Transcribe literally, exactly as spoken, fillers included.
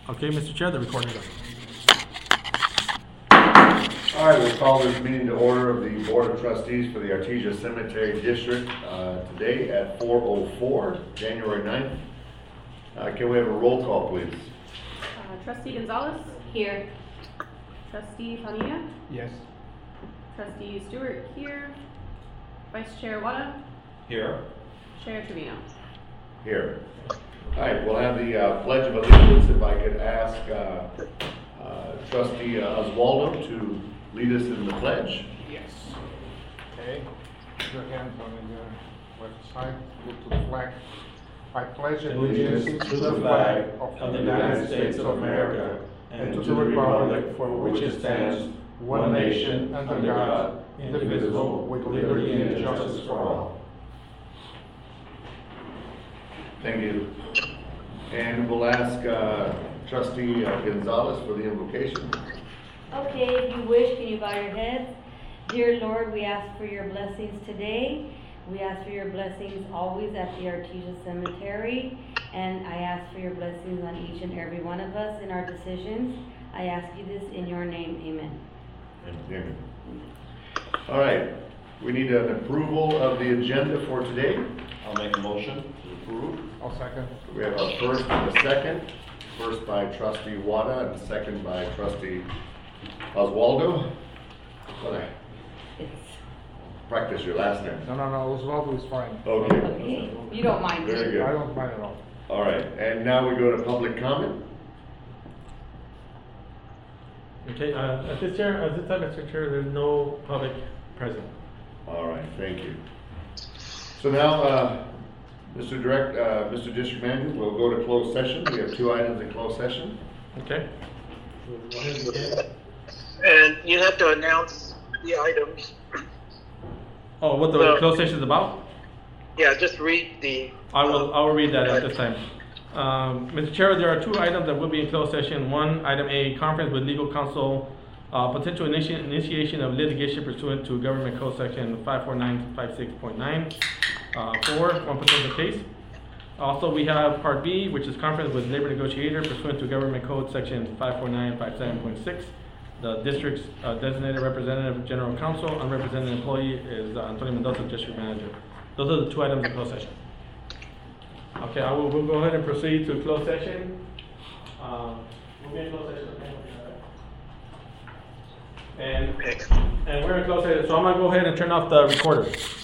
Okay, Mister Chair, the recording is on. All right, we'll call this meeting to order of the Board of Trustees for the Artesia Cemetery District uh, today at four oh four, January ninth. Uh, can we have a roll call, please? Uh, Trustee Gonzalez? Here. Trustee Fania? Yes. Trustee Stewart here. Vice Chair Wada? Here. Chair Trevino? Here. All right, we'll have the uh, Pledge of Allegiance. If I could ask uh, uh, Trustee uh, Oswaldo to lead us in the pledge. Yes. Okay. Put your hands on the left side. Look to the flag. I pledge allegiance to the flag of the United States of America and to the republic for which it stands, one nation under God, indivisible, with liberty and justice for all. Thank you. And we'll ask uh, Trustee uh, Gonzalez for the invocation. Okay, if you wish, can you bow your heads? Dear Lord, we ask for your blessings today. We ask for your blessings always at the Artesia Cemetery. And I ask for your blessings on each and every one of us in our decisions. I ask you this in your name. Amen. Amen. All right. We need an approval of the agenda for today. I'll make a motion to approve. I'll second. We have a first and a second. First by Trustee Wada and second by Trustee Oswaldo. What I It's practice your last name. No, no, no. Oswaldo is fine. Okay. okay. You don't mind. Very I good. don't mind at all. All right. And now we go to public comment. Okay, uh, at this chair, at this time, Mister Chair, there's no public present. All right. Thank you. So now, uh, Mister Direct, uh, Mister District Manager, we'll go to closed session. We have two items in closed session. Okay. Go ahead and begin. And you have to announce the items. Oh, what the So- closed session is about? Yeah, just read the. I will, I will read that at this time. Um, Mister Chair, there are two items that will be in closed session. One, item A, conference with legal counsel, uh, potential initi- initiation of litigation pursuant to Government Code Section five four nine five six point nine. Uh, four, one potential case. Also, we have Part B, which is conference with labor negotiator pursuant to Government Code Section five four nine five seven point six. The district's uh, designated representative, general counsel, unrepresented employee is uh, Antonio Mendoza, district manager. Those are the two items in closed session. Okay, I will, we'll go ahead and proceed to closed session. Um, we'll be in closed session. And, and we're in closed session, so I'm gonna go ahead and turn off the recorder.